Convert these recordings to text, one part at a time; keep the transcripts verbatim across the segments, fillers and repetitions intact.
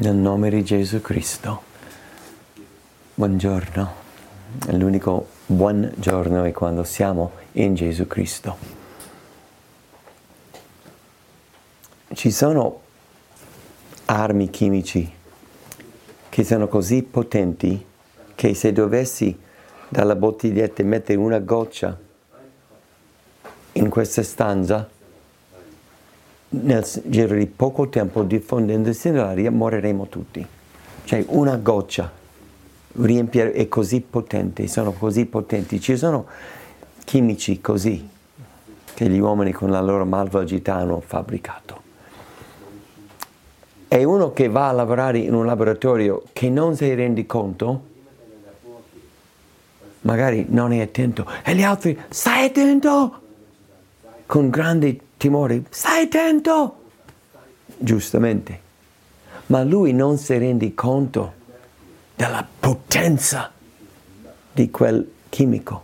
Nel nome di Gesù Cristo. Buongiorno. L'unico buon giorno è quando siamo in Gesù Cristo. Ci sono armi chimici che sono così potenti che se dovessi dalla bottiglietta mettere una goccia in questa stanza, nel giro di poco tempo, diffondendosi nell'aria, moriremo tutti. Cioè una goccia riempire è così potente, sono così potenti. Ci sono chimici così che gli uomini con la loro malvagità hanno fabbricato. E uno che va a lavorare in un laboratorio che non si rende conto, magari non è attento, e gli altri, stai attento! Con grande timore, stai attento! Giustamente. Ma lui non si rende conto della potenza di quel chimico.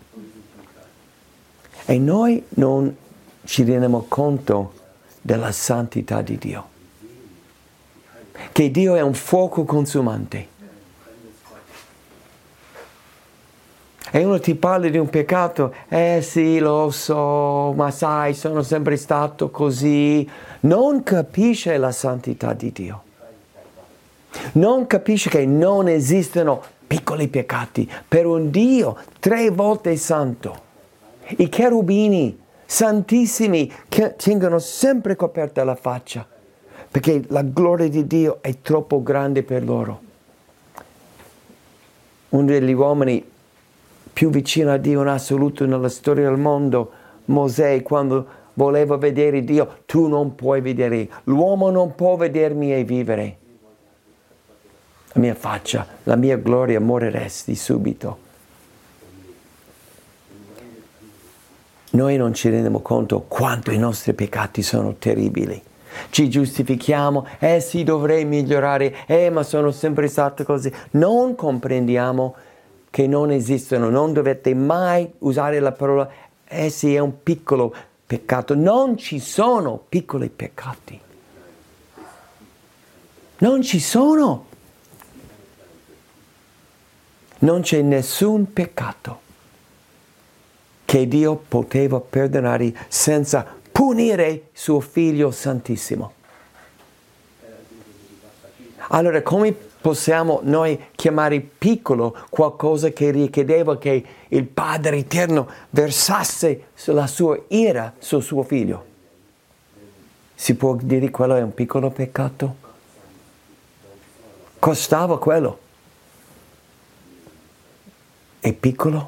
E noi non ci rendiamo conto della santità di Dio. Che Dio è un fuoco consumante. E uno ti parla di un peccato, eh sì, lo so, ma sai, sono sempre stato così. Non capisce la santità di Dio. Non capisce che non esistono piccoli peccati per un Dio tre volte santo. I cherubini santissimi che tengono sempre coperta la faccia, perché la gloria di Dio è troppo grande per loro. Uno degli uomini più vicino a Dio in assoluto nella storia del mondo, Mosè, quando voleva vedere Dio, tu non puoi vedere, l'uomo non può vedermi e vivere. La mia faccia, la mia gloria, moriresti subito. Noi non ci rendiamo conto quanto i nostri peccati sono terribili. Ci giustifichiamo, eh sì, dovrei migliorare, eh ma sono sempre stato così. Non comprendiamo che non esistono, non dovete mai usare la parola, eh sì, è un piccolo peccato. Non ci sono piccoli peccati. Non ci sono. Non c'è nessun peccato che Dio poteva perdonare senza punire suo Figlio Santissimo. Allora, come possiamo noi chiamare piccolo qualcosa che richiedeva che il Padre Eterno versasse la sua ira sul suo Figlio? Si può dire quello è un piccolo peccato? Costava quello. È piccolo?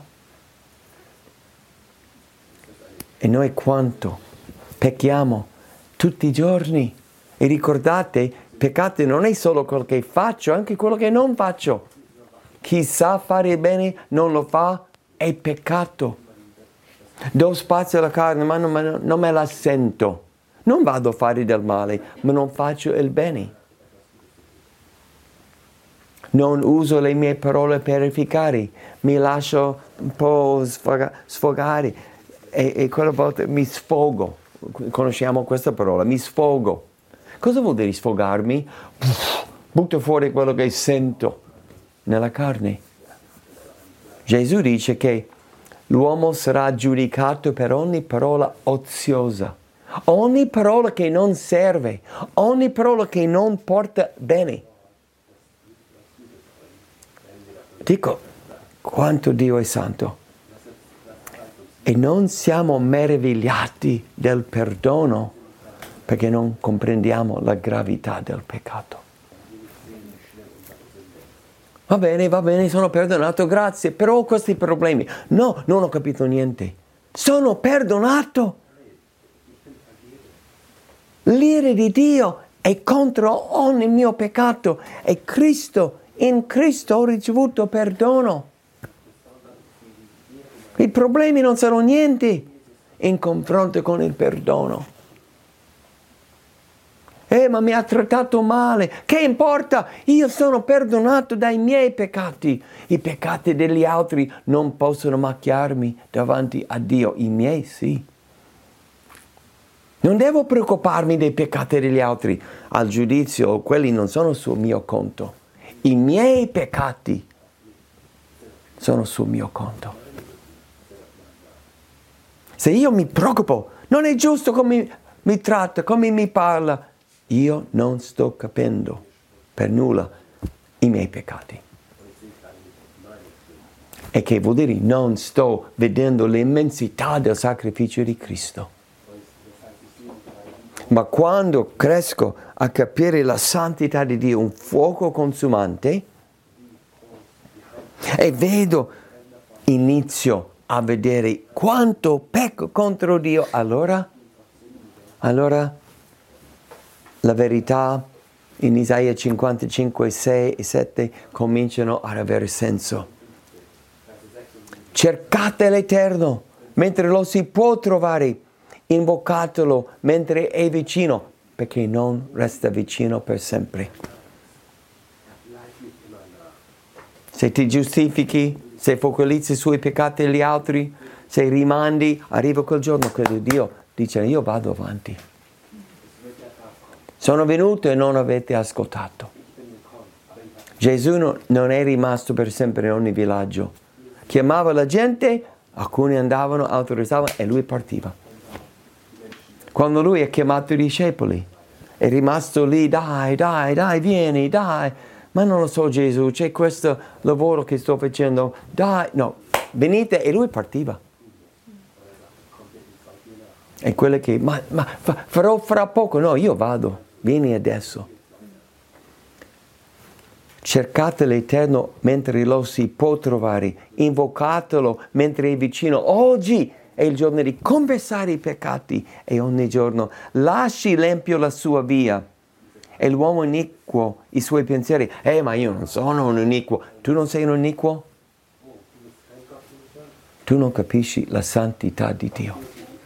E noi quanto pecchiamo tutti i giorni? E ricordate, peccato non è solo quello che faccio, anche quello che non faccio. Chi sa fare bene non lo fa, è peccato. Do spazio alla carne, ma non, ma non me la sento. Non vado a fare del male, ma non faccio il bene. Non uso le mie parole per edificare, mi lascio un po' sfoga, sfogare e, e quella volta mi sfogo. Conosciamo questa parola, mi sfogo. Cosa vuol dire sfogarmi? Butto fuori quello che sento nella carne. Gesù dice che l'uomo sarà giudicato per ogni parola oziosa, ogni parola che non serve, ogni parola che non porta bene. Dico, quanto Dio è santo. E non siamo meravigliati del perdono perché non comprendiamo la gravità del peccato. Va bene, va bene, sono perdonato, grazie, però ho questi problemi. No, non ho capito niente. Sono perdonato. L'ira di Dio è contro ogni mio peccato e Cristo, in Cristo ho ricevuto perdono. I problemi non sono niente in confronto con il perdono. Eh, ma mi ha trattato male. Che importa? Io sono perdonato dai miei peccati. I peccati degli altri non possono macchiarmi davanti a Dio. I miei sì. Non devo preoccuparmi dei peccati degli altri. Al giudizio, quelli non sono sul mio conto. I miei peccati sono sul mio conto. Se io mi preoccupo, non è giusto come mi tratta, come mi parla, io non sto capendo per nulla i miei peccati. E che vuol dire non sto vedendo l'immensità del sacrificio di Cristo. Ma quando cresco a capire la santità di Dio, un fuoco consumante, e vedo, inizio a vedere quanto pecco contro Dio, allora, allora la verità in Isaia cinquantacinque, sei e sette cominciano ad avere senso. Cercate l'Eterno mentre lo si può trovare, invocatelo mentre è vicino, perché non resta vicino per sempre. Se ti giustifichi, se focalizzi sui peccati degli altri, se rimandi, arriva quel giorno che Dio dice: io vado avanti. Sono venuto e non avete ascoltato. Gesù non è rimasto per sempre in ogni villaggio. Chiamava la gente, alcuni andavano, altri restavano e lui partiva. Quando lui ha chiamato i discepoli, è rimasto lì: dai, dai, dai, vieni, dai. Ma non lo so, Gesù, c'è questo lavoro che sto facendo, dai, no, venite, e lui partiva. E quelle che, ma, ma farò fra poco, no, io vado, vieni adesso. Cercate l'Eterno mentre lo si può trovare, invocatelo mentre è vicino. Oggi è il giorno di confessare i peccati e ogni giorno lasci l'empio la sua via e l'uomo iniquo i suoi pensieri. Eh, ma io non sono un iniquo. Tu non sei un iniquo? Tu non capisci la santità di Dio.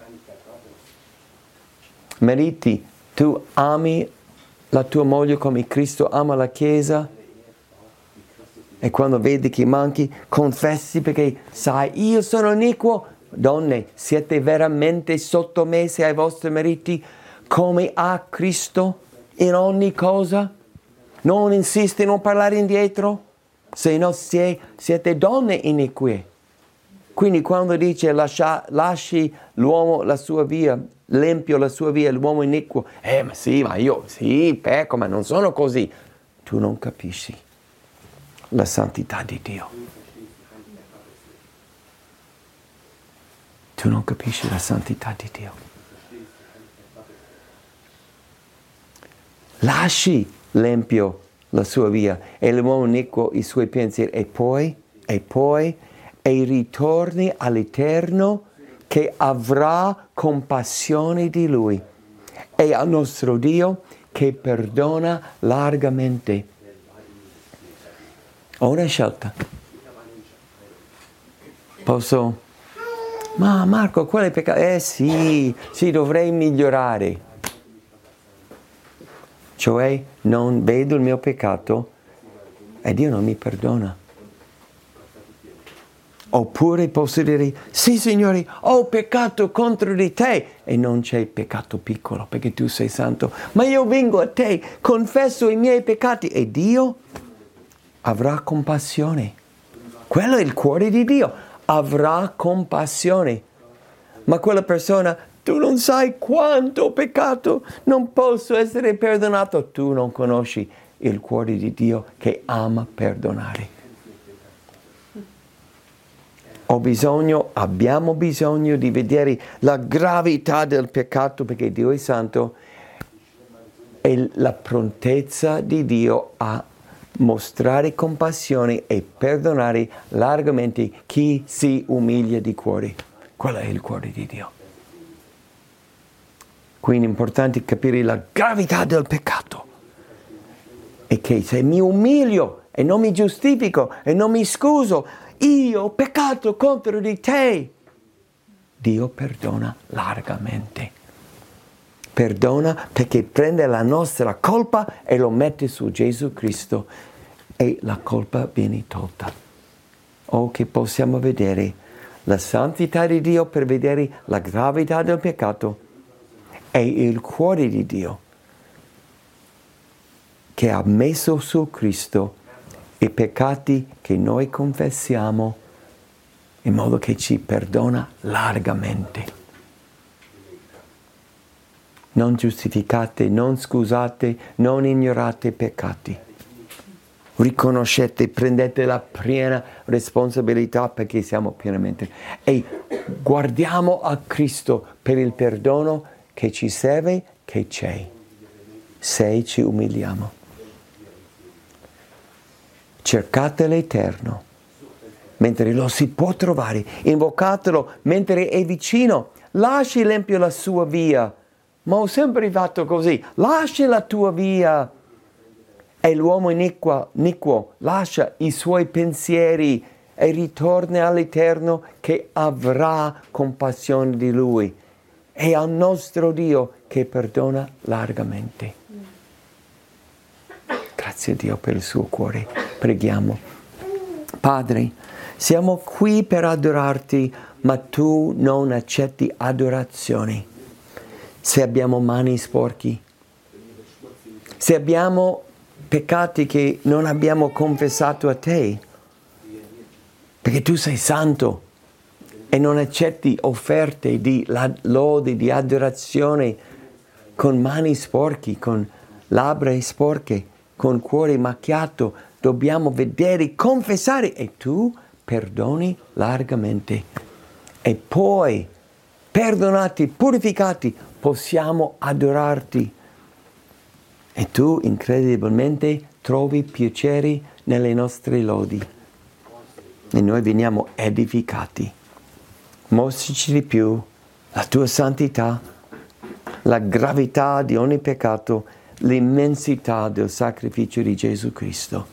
Mariti, tu ami la tua moglie come Cristo ama la Chiesa? E quando vedi che manchi, confessi perché sai, io sono iniquo. Donne, siete veramente sottomesse ai vostri mariti come a Cristo in ogni cosa? Non insisti, non parlare indietro, se no siete donne inique. Quindi quando dice lascia, lasci l'uomo la sua via, l'empio la sua via, l'uomo iniquo, eh ma sì, ma io sì, pecco, ma non sono così. Tu non capisci la santità di Dio. Tu non capisci la santità di Dio. Lasci l'empio la sua via e l'uomo iniquo i suoi pensieri e poi, e poi, e ritorni all'Eterno che avrà compassione di lui e al nostro Dio che perdona largamente. Ho una scelta. Posso? Ma Marco, qual è il peccato? Eh sì, sì, dovrei migliorare. Cioè, non vedo il mio peccato e Dio non mi perdona. Oppure posso dire: sì, Signore, ho peccato contro di te. E non c'è peccato piccolo, perché tu sei santo. Ma io vengo a te, confesso i miei peccati e Dio avrà compassione. Quello è il cuore di Dio. Avrà compassione. Ma quella persona: tu non sai quanto ho peccato, non posso essere perdonato. Tu non conosci il cuore di Dio che ama perdonare. Ho bisogno, abbiamo bisogno di vedere la gravità del peccato, perché Dio è santo, e la prontezza di Dio a mostrare compassione e perdonare largamente chi si umilia di cuore. Quello è il cuore di Dio. Quindi è importante capire la gravità del peccato e che se mi umilio e non mi giustifico e non mi scuso, io ho peccato contro di te, Dio perdona largamente. Perdona perché prende la nostra colpa e lo mette su Gesù Cristo e la colpa viene tolta. O che possiamo vedere la santità di Dio per vedere la gravità del peccato è il cuore di Dio che ha messo su Cristo i peccati che noi confessiamo in modo che ci perdona largamente. Non giustificate, non scusate, non ignorate i peccati. Riconoscete, prendete la piena responsabilità perché siamo pienamente. E guardiamo a Cristo per il perdono che ci serve, che c'è, se ci umiliamo. Cercate l'Eterno mentre lo si può trovare, invocatelo mentre è vicino. Lasci l'empio la sua via. Ma ho sempre fatto così. Lascia la tua via. E l'uomo iniquo, iniquo lascia i suoi pensieri e ritorna all'Eterno che avrà compassione di lui. E al nostro Dio che perdona largamente. Grazie a Dio per il suo cuore. Preghiamo. Padre, siamo qui per adorarti, ma tu non accetti adorazioni. Se abbiamo mani sporchi, se abbiamo peccati che non abbiamo confessato a te, perché tu sei santo e non accetti offerte di lode, di adorazione con mani sporchi, con labbra sporche, con cuore macchiato, dobbiamo vedere, confessare e tu perdoni largamente. E poi, perdonati, purificati, possiamo adorarti. E tu incredibilmente trovi piacere nelle nostre lodi. E noi veniamo edificati. Mostraci di più la tua santità, la gravità di ogni peccato, l'immensità del sacrificio di Gesù Cristo.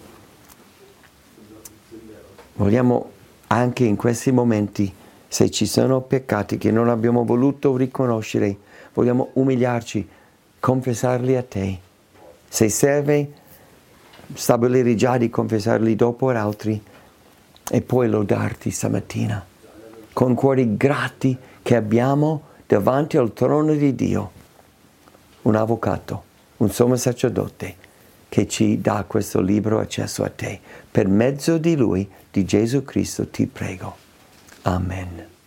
Vogliamo anche in questi momenti, se ci sono peccati che non abbiamo voluto riconoscere, vogliamo umiliarci, confessarli a te. Se serve, stabilire già di confessarli dopo ad altri e poi lodarti stamattina con cuori grati che abbiamo davanti al trono di Dio un avvocato, un sommo sacerdote che ci dà questo libero accesso a te. Per mezzo di Lui, di Gesù Cristo, ti prego. Amen.